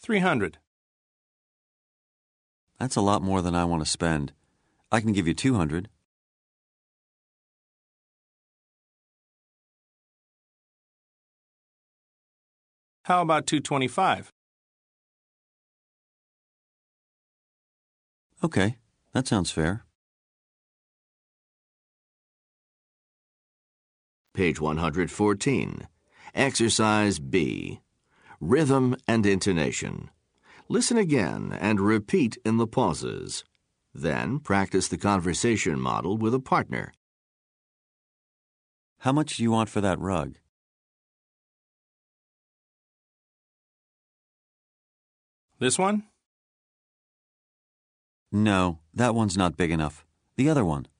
300. That's a lot more than I want to spend. I can give you 200. How about 225? Okay, that sounds fair. Page 114. Exercise B. Rhythm and intonation. Listen again and repeat in the pauses. Then practice the conversation model with a partner. How much do you want for that rug? This one? No, that one's not big enough. The other one.